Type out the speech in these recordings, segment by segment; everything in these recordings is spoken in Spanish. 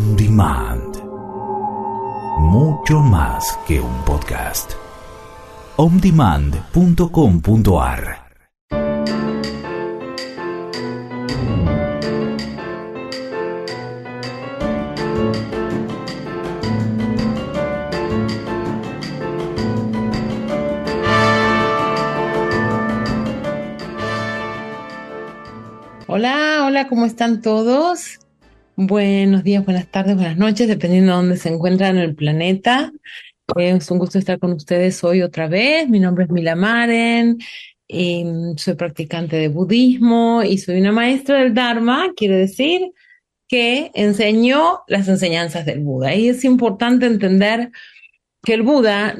On Demand. Mucho más que un podcast. ondemand.com.ar. Hola, hola, ¿cómo están todos? Buenos días, buenas tardes, buenas noches, dependiendo de dónde se encuentran en el planeta. Es un gusto estar con ustedes hoy otra vez. Mi nombre es Mila Maren, soy practicante de budismo y soy una maestra del Dharma, quiere decir que enseñó las enseñanzas del Buda. Y es importante entender que el Buda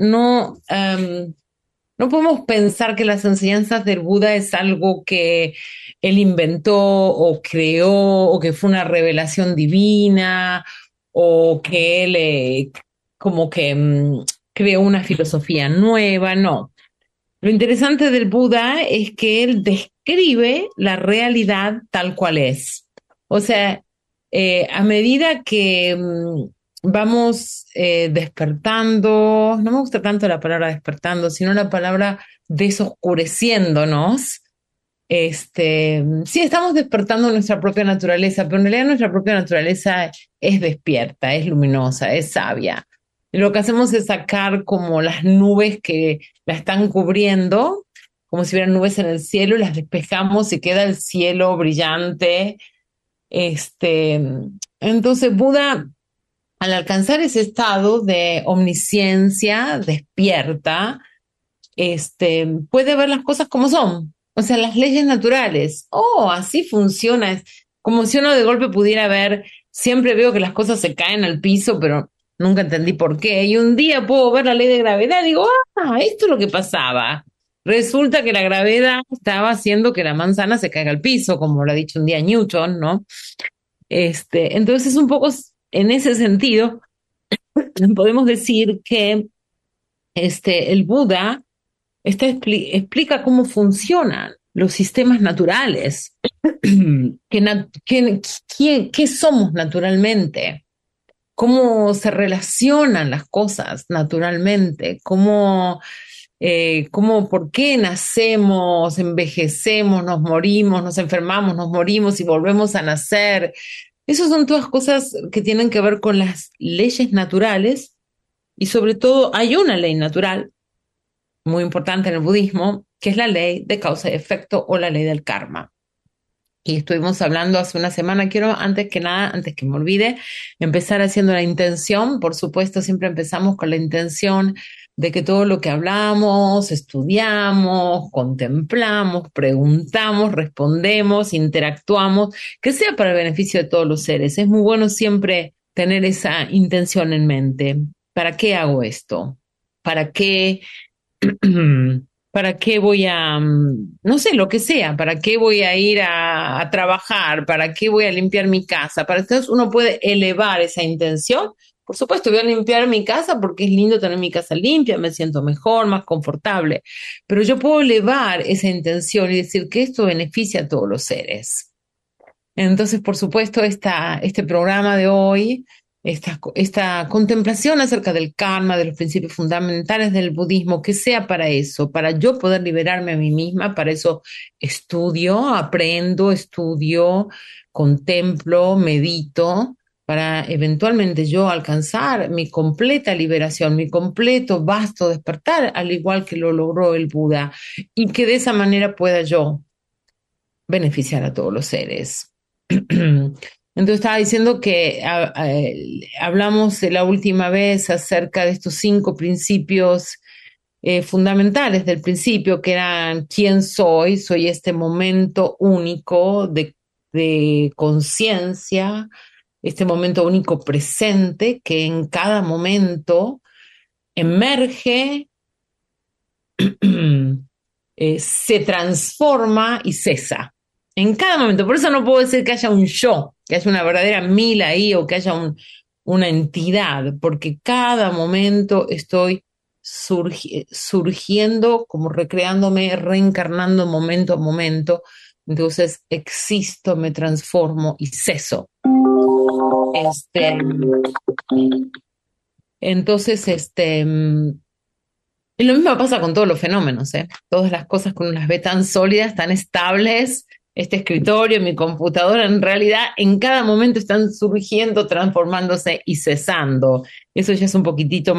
no podemos pensar que las enseñanzas del Buda es algo que él inventó o creó o que fue una revelación divina o que él como que creó una filosofía nueva, no. Lo interesante del Buda es que él describe la realidad tal cual es. O sea, a medida que vamos despertando, no me gusta tanto la palabra despertando, sino la palabra desoscureciéndonos. Sí, estamos despertando nuestra propia naturaleza, pero en realidad nuestra propia naturaleza es despierta, es luminosa, es sabia. Y lo que hacemos es sacar como las nubes que la están cubriendo, como si hubieran nubes en el cielo, y las despejamos y queda el cielo brillante. Este, entonces Buda, al alcanzar ese estado de omnisciencia despierta, puede ver las cosas como son, o sea, las leyes naturales. Oh, así funciona. Es como si uno de golpe pudiera ver, siempre veo que las cosas se caen al piso, pero nunca entendí por qué. Y un día puedo ver la ley de gravedad y digo, esto es lo que pasaba. Resulta que la gravedad estaba haciendo que la manzana se caiga al piso, como lo ha dicho un día Newton, ¿no? Entonces es un poco en ese sentido, podemos decir que el Buda explica cómo funcionan los sistemas naturales, qué somos naturalmente, cómo se relacionan las cosas naturalmente, por qué nacemos, envejecemos, nos morimos, nos enfermamos, nos morimos y volvemos a nacer. Esas son todas cosas que tienen que ver con las leyes naturales y sobre todo hay una ley natural muy importante en el budismo, que es la ley de causa y efecto o la ley del karma. Y estuvimos hablando hace una semana. Quiero, antes que nada, antes que me olvide, empezar haciendo la intención. Por supuesto, siempre empezamos con la intención de que todo lo que hablamos, estudiamos, contemplamos, preguntamos, respondemos, interactuamos, que sea para el beneficio de todos los seres. Es muy bueno siempre tener esa intención en mente. ¿Para qué hago esto? ¿Para qué ¿Para qué voy no sé, lo que sea, para qué voy a ir a trabajar, para qué voy a limpiar mi casa? Para entonces uno puede elevar esa intención. Por supuesto, voy a limpiar mi casa porque es lindo tener mi casa limpia, me siento mejor, más confortable. Pero yo puedo elevar esa intención y decir que esto beneficia a todos los seres. Entonces, por supuesto, este programa de hoy, esta contemplación acerca del karma, de los principios fundamentales del budismo, que sea para eso, para yo poder liberarme a mí misma, para eso estudio, contemplo, medito, para eventualmente yo alcanzar mi completa liberación, mi completo vasto despertar, al igual que lo logró el Buda, y que de esa manera pueda yo beneficiar a todos los seres. Entonces estaba diciendo que hablamos la última vez acerca de estos 5 principios fundamentales del principio, que eran quién soy, soy este momento único de conciencia, este momento único presente que en cada momento emerge, se transforma y cesa. En cada momento. Por eso no puedo decir que haya un yo, que haya una verdadera Mila ahí o que haya una entidad, porque cada momento estoy surgiendo, como recreándome, reencarnando momento a momento. Entonces existo, me transformo y ceso. Este, entonces, y lo mismo pasa con todos los fenómenos, ¿eh? Todas las cosas que uno las ve tan sólidas, tan estables. Este escritorio, mi computadora, en realidad en cada momento están surgiendo, transformándose y cesando. Eso ya es un poquitito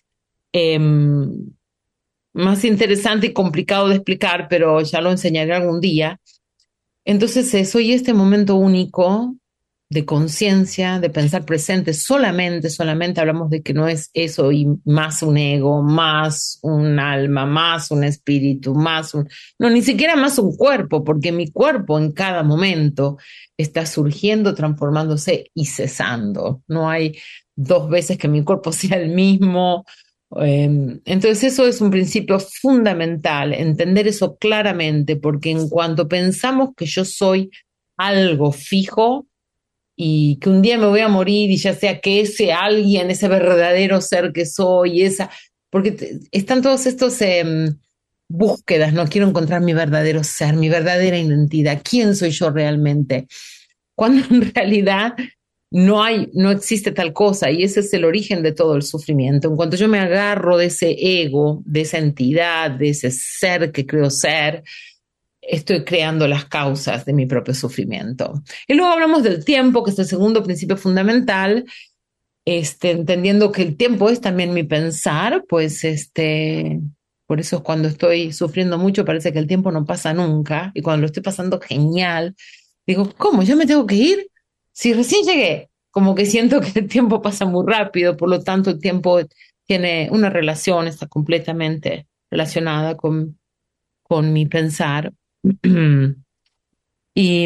más interesante y complicado de explicar, pero ya lo enseñaré algún día. Entonces, soy este momento único de conciencia, de pensar presente, solamente hablamos de que no es eso y más un ego, más un alma, más un espíritu, no, ni siquiera más un cuerpo, porque mi cuerpo en cada momento está surgiendo, transformándose y cesando. No hay dos veces que mi cuerpo sea el mismo. Entonces eso es un principio fundamental, entender eso claramente, porque en cuanto pensamos que yo soy algo fijo y que un día me voy a morir y ya sea que ese alguien, ese verdadero ser que soy, porque están todos estos búsquedas, no quiero encontrar mi verdadero ser, mi verdadera identidad, quién soy yo realmente, cuando en realidad no existe tal cosa y ese es el origen de todo el sufrimiento. En cuanto yo me agarro de ese ego, de esa entidad, de ese ser que creo ser, estoy creando las causas de mi propio sufrimiento. Y luego hablamos del tiempo, que es el segundo principio fundamental, entendiendo que el tiempo es también mi pensar, pues por eso es cuando estoy sufriendo mucho, parece que el tiempo no pasa nunca, y cuando lo estoy pasando genial, digo, ¿cómo? ¿Yo me tengo que ir? Si recién llegué, como que siento que el tiempo pasa muy rápido, por lo tanto el tiempo tiene una relación, está completamente relacionada con mi pensar. Y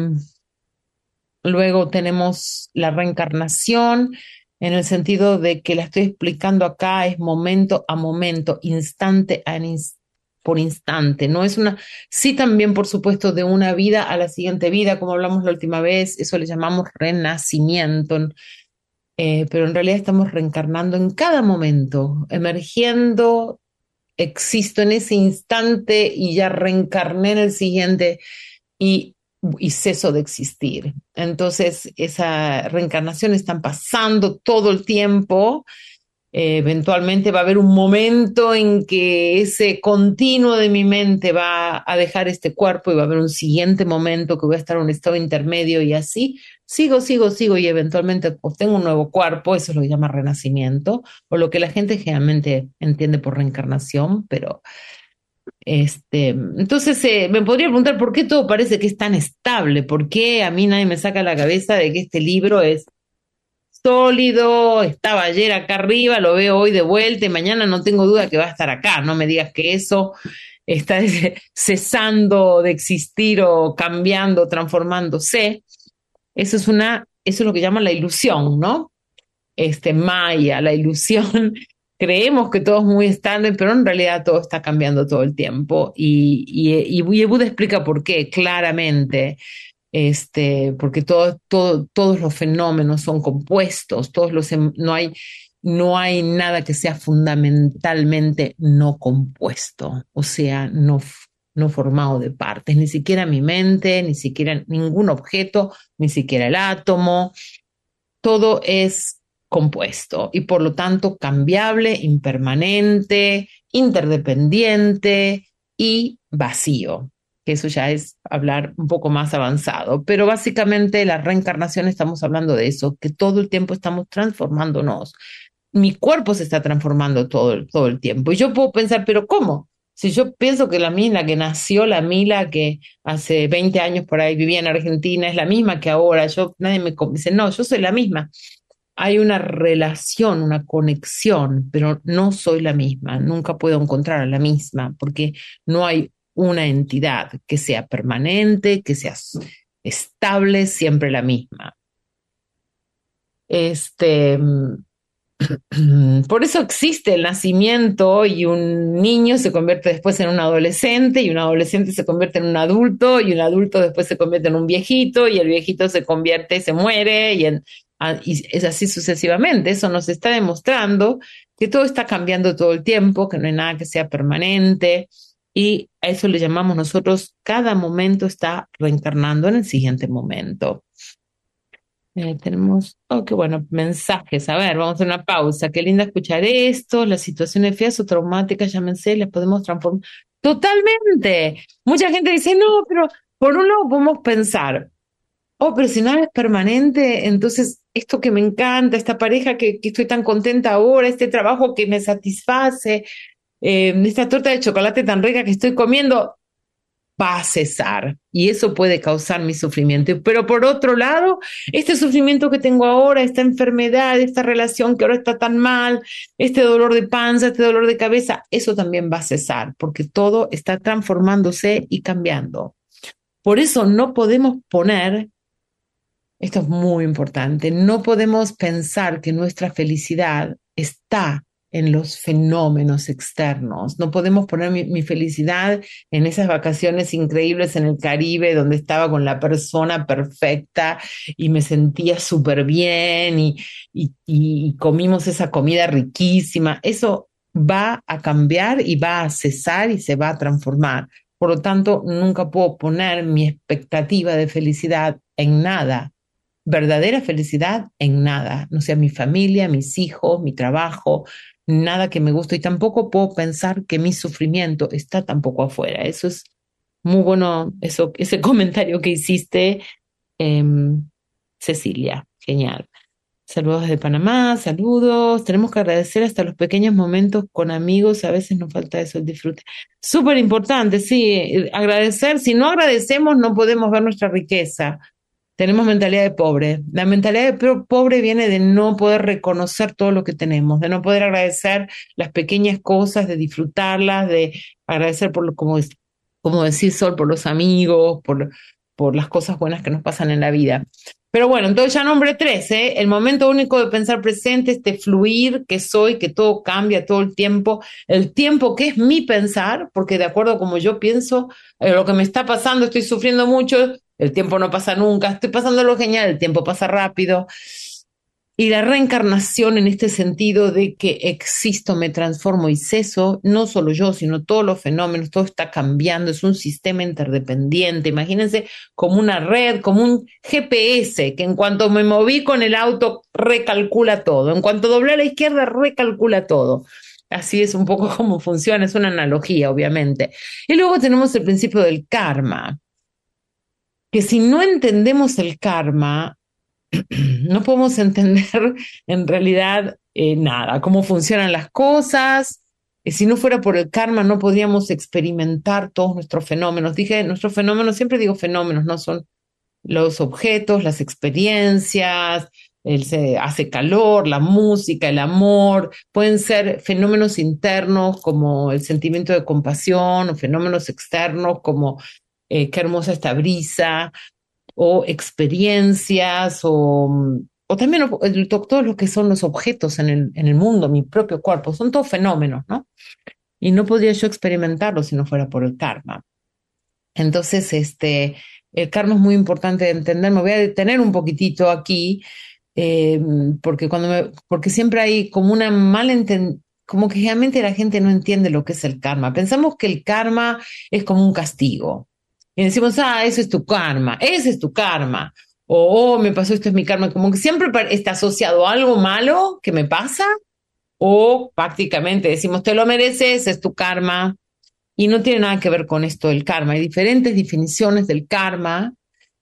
luego tenemos la reencarnación en el sentido de que la estoy explicando acá, es momento a momento, por instante. No es sí también por supuesto de una vida a la siguiente vida, como hablamos la última vez, eso le llamamos renacimiento, pero en realidad estamos reencarnando en cada momento, emergiendo, existo en ese instante y ya reencarné en el siguiente y, y ceso de existir. Entonces, esa reencarnación están pasando todo el tiempo. Eventualmente va a haber un momento en que ese continuo de mi mente va a dejar este cuerpo y va a haber un siguiente momento que voy a estar en un estado intermedio y así sigo y eventualmente obtengo un nuevo cuerpo, eso es lo que llama renacimiento o lo que la gente generalmente entiende por reencarnación, pero entonces me podría preguntar por qué todo parece que es tan estable, por qué a mí nadie me saca la cabeza de que este libro es sólido, estaba ayer acá arriba, lo veo hoy de vuelta y mañana no tengo duda que va a estar acá. No me digas que eso está cesando de existir o cambiando, transformándose. Eso es lo que llaman la ilusión, ¿no? Maya, la ilusión. Creemos que todo es muy estable, pero en realidad todo está cambiando todo el tiempo. Y Buda explica por qué claramente porque todos los fenómenos son compuestos, no hay nada que sea fundamentalmente no compuesto, o sea, no formado de partes, ni siquiera mi mente, ni siquiera ningún objeto, ni siquiera el átomo, todo es compuesto y por lo tanto cambiable, impermanente, interdependiente y vacío, que eso ya es hablar un poco más avanzado. Pero básicamente la reencarnación estamos hablando de eso, que todo el tiempo estamos transformándonos. Mi cuerpo se está transformando todo el tiempo. Y yo puedo pensar, pero ¿cómo? Si yo pienso que la Mila que nació, la Mila que hace 20 años por ahí vivía en Argentina, es la misma que ahora, nadie me dice, no, yo soy la misma. Hay una relación, una conexión, pero no soy la misma, nunca puedo encontrar a la misma, porque no hay una entidad que sea permanente, que sea estable, siempre la misma. Este, por eso existe el nacimiento y un niño se convierte después en un adolescente y un adolescente se convierte en un adulto y un adulto después se convierte en un viejito y el viejito se muere y es así sucesivamente. Eso nos está demostrando que todo está cambiando todo el tiempo, que no hay nada que sea permanente y a eso le llamamos nosotros, cada momento está reencarnando en el siguiente momento. Oh, qué bueno, mensajes. A ver, vamos a hacer una pausa. Qué linda escuchar esto. Las situaciones feas o traumáticas, llámense, las podemos transformar. Totalmente. Mucha gente dice, no, pero por un lado podemos pensar, oh, pero si nada es permanente, entonces esto que me encanta, esta pareja que estoy tan contenta ahora, este trabajo que me satisface, esta torta de chocolate tan rica que estoy comiendo, va a cesar y eso puede causar mi sufrimiento. Pero por otro lado, este sufrimiento que tengo ahora, esta enfermedad, esta relación que ahora está tan mal, este dolor de panza, este dolor de cabeza, eso también va a cesar porque todo está transformándose y cambiando. Por eso no podemos poner, esto es muy importante, no podemos pensar que nuestra felicidad está en los fenómenos externos. No podemos poner mi felicidad en esas vacaciones increíbles en el Caribe donde estaba con la persona perfecta y me sentía súper bien y comimos esa comida riquísima. Eso va a cambiar y va a cesar y se va a transformar. Por lo tanto, nunca puedo poner mi expectativa de felicidad en nada, verdadera felicidad en nada, no sea mi familia, mis hijos, mi trabajo, nada que me guste y tampoco puedo pensar que mi sufrimiento está tampoco afuera. Eso es muy bueno, ese comentario que hiciste, Cecilia, genial. Saludos desde Panamá, saludos. Tenemos que agradecer hasta los pequeños momentos con amigos, a veces nos falta eso, el disfrute. Súper importante, sí, agradecer. Si no agradecemos, no podemos ver nuestra riqueza. Tenemos mentalidad de pobre. La mentalidad de pobre viene de no poder reconocer todo lo que tenemos, de no poder agradecer las pequeñas cosas, de disfrutarlas, de agradecer por lo, como decir Sol, por los amigos, por las cosas buenas que nos pasan en la vida. Pero bueno, entonces ya nombre tres, ¿eh? El momento único de pensar presente, este fluir que soy, que todo cambia todo el tiempo que es mi pensar, porque de acuerdo a como yo pienso, lo que me está pasando, estoy sufriendo mucho, el tiempo no pasa nunca, estoy pasando lo genial, el tiempo pasa rápido. Y la reencarnación en este sentido de que existo, me transformo y ceso, no solo yo, sino todos los fenómenos, todo está cambiando, es un sistema interdependiente. Imagínense como una red, como un GPS, que en cuanto me moví con el auto, recalcula todo. En cuanto doblé a la izquierda, recalcula todo. Así es un poco como funciona, es una analogía, obviamente. Y luego tenemos el principio del karma, que si no entendemos el karma, no podemos entender en realidad nada, cómo funcionan las cosas. Si no fuera por el karma, no podríamos experimentar todos nuestros fenómenos. Dije nuestros fenómenos, siempre digo fenómenos, no son los objetos, las experiencias, se hace calor, la música, el amor, pueden ser fenómenos internos como el sentimiento de compasión o fenómenos externos como qué hermosa esta brisa o experiencias o también todos lo que son los objetos en el mundo, mi propio cuerpo, son todos fenómenos, ¿no? Y no podría yo experimentarlo si no fuera por el karma. Entonces, el karma es muy importante de entender. Me voy a detener un poquitito aquí, eh, porque siempre hay como una como que realmente la gente no entiende lo que es el karma. Pensamos que el karma es como un castigo. Y decimos, ah, ese es tu karma, ese es tu karma. O, oh, me pasó, esto es mi karma. Como que siempre está asociado a algo malo que me pasa, o prácticamente decimos, te lo mereces, es tu karma. Y no tiene nada que ver con esto del karma. Hay diferentes definiciones del karma,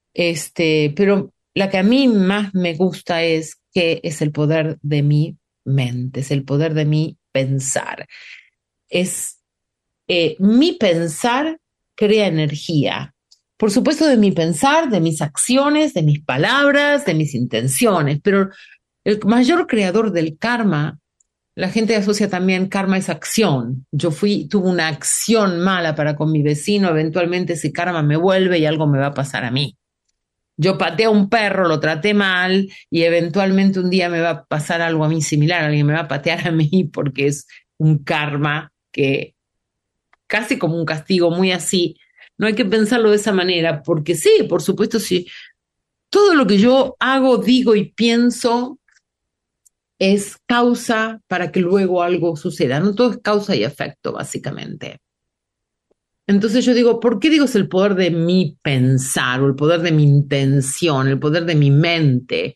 pero la que a mí más me gusta es que es el poder de mi mente, es el poder de mi pensar. Es mi pensar crea energía. Por supuesto, de mi pensar, de mis acciones, de mis palabras, de mis intenciones, pero el mayor creador del karma, la gente asocia también karma es acción. Tuve una acción mala para con mi vecino, eventualmente ese karma me vuelve y algo me va a pasar a mí. Yo pateé a un perro, lo traté mal y eventualmente un día me va a pasar algo a mí similar, alguien me va a patear a mí porque es un karma que casi como un castigo, muy así. No hay que pensarlo de esa manera, porque sí, por supuesto, sí. Todo lo que yo hago, digo y pienso es causa para que luego algo suceda. No todo es causa y efecto, básicamente. Entonces yo digo, ¿por qué digo es el poder de mi pensar o el poder de mi intención, el poder de mi mente?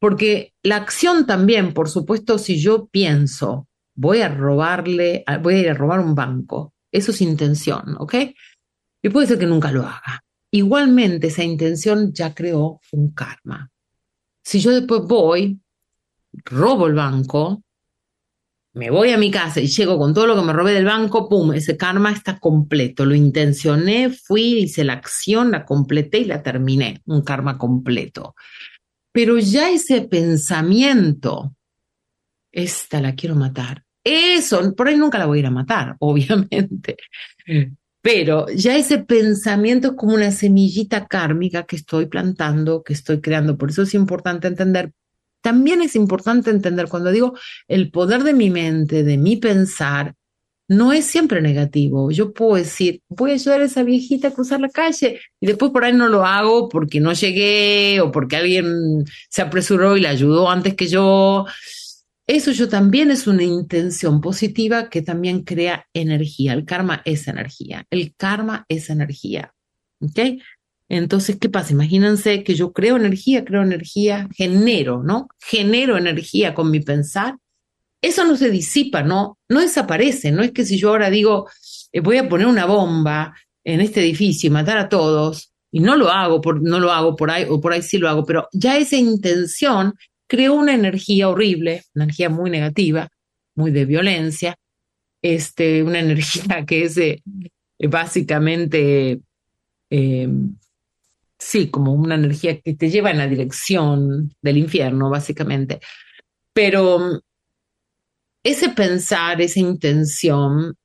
Porque la acción también, por supuesto, si yo pienso, voy a ir a robar un banco, eso es intención, ¿ok? Y puede ser que nunca lo haga. Igualmente, esa intención ya creó un karma. Si yo después voy, robo el banco, me voy a mi casa y llego con todo lo que me robé del banco, ¡pum! Ese karma está completo. Lo intencioné, fui, hice la acción, la completé y la terminé. Un karma completo. Pero ya ese pensamiento, esta la quiero matar. Eso, por ahí nunca la voy a ir a matar, obviamente. Pero ya ese pensamiento es como una semillita kármica que estoy plantando, que estoy creando. Por eso es importante entender. También es importante entender cuando digo el poder de mi mente, de mi pensar, no es siempre negativo. Yo puedo decir, voy a ayudar a esa viejita a cruzar la calle y después por ahí no lo hago porque no llegué o porque alguien se apresuró y la ayudó antes que yo. Eso yo también es una intención positiva que también crea energía. El karma es energía. El karma es energía. ¿Ok? Entonces, ¿qué pasa? Imagínense que yo creo energía, genero, ¿no? Genero energía con mi pensar. Eso no se disipa, ¿no? No desaparece. No es que si yo ahora digo, voy a poner una bomba en este edificio y matar a todos, y no lo hago, no lo hago por ahí, o por ahí sí lo hago, pero ya esa intención creó una energía horrible, una energía muy negativa, muy de violencia, una energía que es básicamente, eh, sí, como una energía que te lleva en la dirección del infierno, básicamente. Pero ese pensar, esa intención,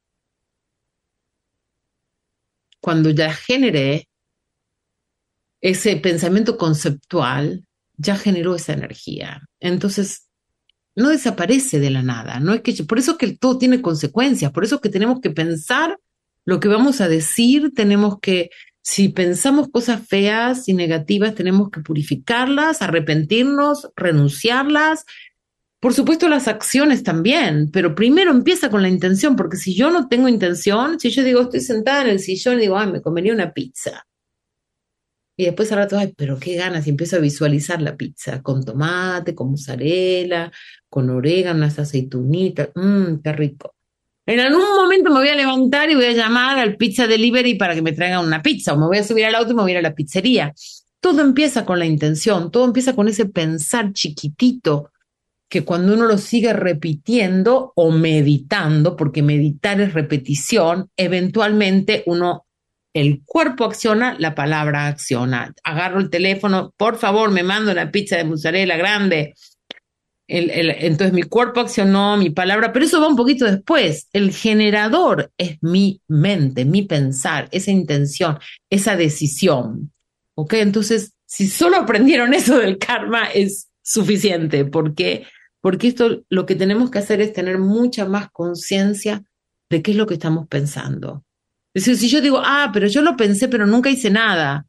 cuando ya generé ese pensamiento conceptual, ya generó esa energía. Entonces, no desaparece de la nada. No es que, por eso que todo tiene consecuencias, por eso que tenemos que pensar lo que vamos a decir, tenemos que, si pensamos cosas feas y negativas, tenemos que purificarlas, arrepentirnos, renunciarlas. Por supuesto, las acciones también, pero primero empieza con la intención, porque si yo no tengo intención, si yo digo, estoy sentada en el sillón y digo, ay, me comería una pizza. Y después al rato, ay, pero qué ganas, y empiezo a visualizar la pizza con tomate, con mozzarella, con orégano, unas aceitunitas, qué rico. En algún momento me voy a levantar y voy a llamar al pizza delivery para que me traigan una pizza, o me voy a subir al auto y me voy a ir a la pizzería. Todo empieza con la intención, todo empieza con ese pensar chiquitito que cuando uno lo sigue repitiendo o meditando, porque meditar es repetición, eventualmente el cuerpo acciona, la palabra acciona. Agarro el teléfono, por favor, me manda una pizza de mozzarella grande. Entonces mi cuerpo accionó, mi palabra, pero eso va un poquito después. El generador es mi mente, mi pensar, esa intención, esa decisión. ¿Ok? Entonces, si solo aprendieron eso del karma, es suficiente, porque esto lo que tenemos que hacer es tener mucha más conciencia de qué es lo que estamos pensando. Es decir, si yo digo, pero yo lo pensé, pero nunca hice nada,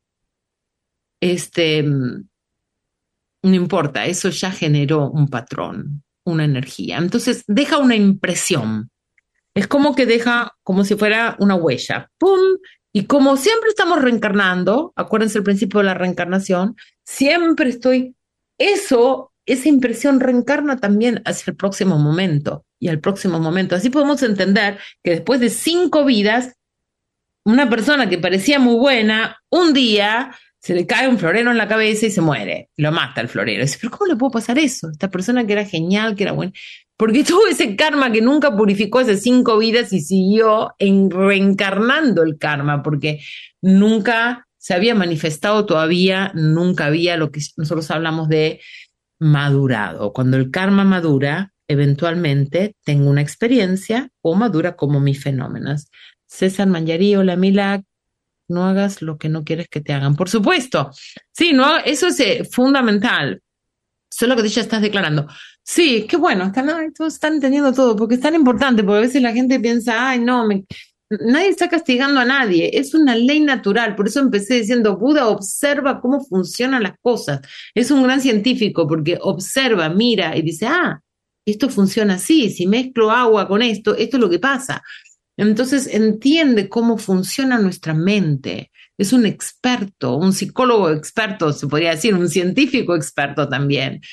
no importa, eso ya generó un patrón, una energía. Entonces, deja una impresión. Es como que deja, como si fuera una huella. ¡Pum! Y como siempre estamos reencarnando, acuérdense el principio de la reencarnación, siempre esa impresión reencarna también hacia el próximo momento y al próximo momento. Así podemos entender que después de 5 vidas, una persona que parecía muy buena, un día se le cae un florero en la cabeza y se muere. Lo mata el florero. Dice, pero ¿cómo le puede pasar eso? Esta persona que era genial, que era buena. Porque tuvo ese karma que nunca purificó esas 5 vidas y siguió reencarnando el karma, porque nunca se había manifestado todavía, nunca había lo que nosotros hablamos de madurado. Cuando el karma madura, eventualmente tengo una experiencia o madura como mis fenómenos. César Mangiarí, hola Mila, no hagas lo que no quieres que te hagan. Por supuesto, sí, no, eso es fundamental. Eso es lo que tú ya estás declarando. Sí, qué bueno, todos están entendiendo todo, porque es tan importante, porque a veces la gente piensa, ay, no, nadie está castigando a nadie, es una ley natural. Por eso empecé diciendo, Buda observa cómo funcionan las cosas. Es un gran científico, porque observa, mira y dice, esto funciona así, si mezclo agua con esto es lo que pasa. Entonces entiende cómo funciona nuestra mente. Es un experto, un psicólogo experto, se podría decir, un científico experto también.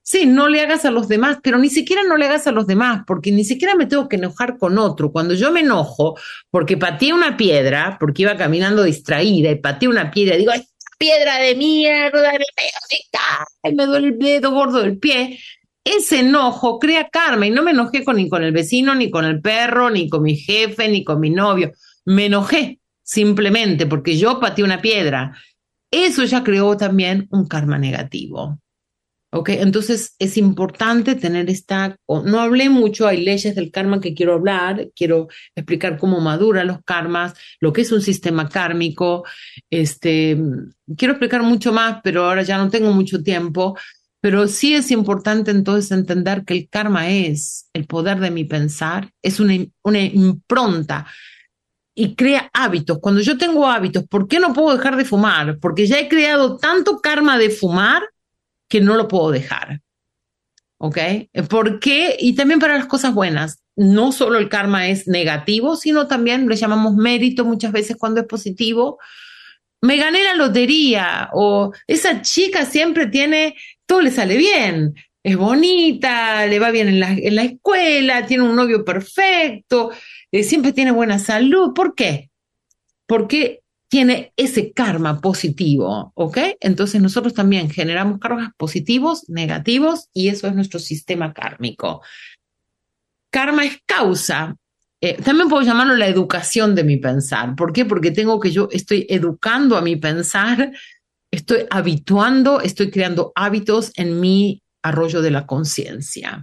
Sí, no le hagas a los demás, pero ni siquiera no le hagas a los demás, porque ni siquiera me tengo que enojar con otro. Cuando yo me enojo porque pateé una piedra, porque iba caminando distraída y pateé una piedra, digo, ¡ay, piedra de mierda! Me duele el dedo gordo del pie. Ese enojo crea karma y no me enojé ni con el vecino, ni con el perro, ni con mi jefe, ni con mi novio. Me enojé simplemente porque yo pateé una piedra. Eso ya creó también un karma negativo. ¿Ok? Entonces es importante tener no hablé mucho, hay leyes del karma que quiero hablar, quiero explicar cómo maduran los karmas, lo que es un sistema kármico, quiero explicar mucho más, pero ahora ya no tengo mucho tiempo, pero sí es importante entonces entender que el karma es el poder de mi pensar, es una impronta y crea hábitos. Cuando yo tengo hábitos, ¿por qué no puedo dejar de fumar? Porque ya he creado tanto karma de fumar que no lo puedo dejar, ¿ok? ¿Por qué? Y también para las cosas buenas. No solo el karma es negativo, sino también le llamamos mérito muchas veces cuando es positivo. Me gané la lotería, o esa chica siempre todo le sale bien, es bonita, le va bien en la escuela, tiene un novio perfecto, siempre tiene buena salud. ¿Por qué? Porque tiene ese karma positivo, ¿ok? Entonces nosotros también generamos karmas positivos, negativos, y eso es nuestro sistema kármico. Karma es causa. También puedo llamarlo la educación de mi pensar. ¿Por qué? Porque yo estoy educando a mi pensar, estoy habituando, estoy creando hábitos en mi arroyo de la conciencia.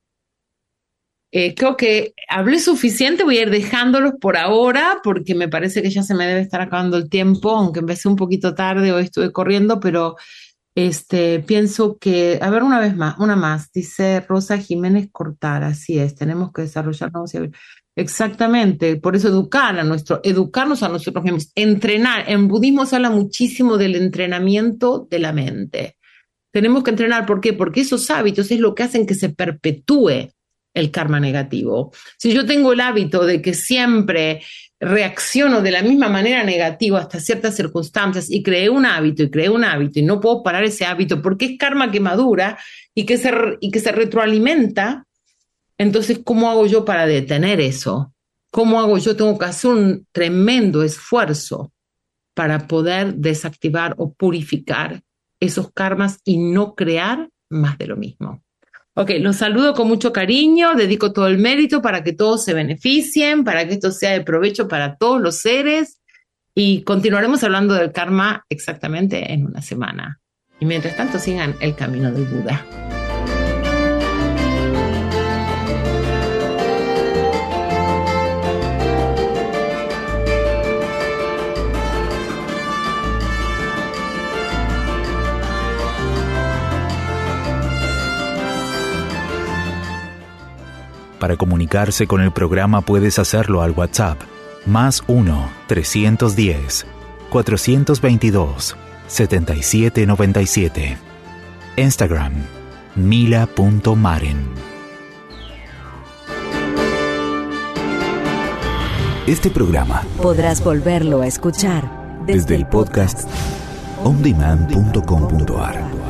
Creo que hablé suficiente, voy a ir dejándolos por ahora porque me parece que ya se me debe estar acabando el tiempo, aunque empecé un poquito tarde, hoy estuve corriendo, pero pienso que, a ver, una más, dice Rosa Jiménez Cortar, así es, tenemos que desarrollarnos. Exactamente, por eso educarnos a nosotros mismos, entrenar. En budismo se habla muchísimo del entrenamiento de la mente. Tenemos que entrenar, ¿por qué? Porque esos hábitos es lo que hacen que se perpetúe el karma negativo. Si yo tengo el hábito de que siempre reacciono de la misma manera negativa hasta ciertas circunstancias y creé un hábito y no puedo parar ese hábito porque es karma que madura y que se retroalimenta, entonces, ¿cómo hago yo para detener eso? ¿Cómo hago yo? Tengo que hacer un tremendo esfuerzo para poder desactivar o purificar esos karmas y no crear más de lo mismo. Ok, los saludo con mucho cariño, dedico todo el mérito para que todos se beneficien, para que esto sea de provecho para todos los seres y continuaremos hablando del karma exactamente en una semana. Y mientras tanto sigan el camino del Buda. Para comunicarse con el programa puedes hacerlo al WhatsApp +1 310 422 7797. Instagram mila.maren. Este programa podrás volverlo a escuchar desde el podcast ondemand.com.ar.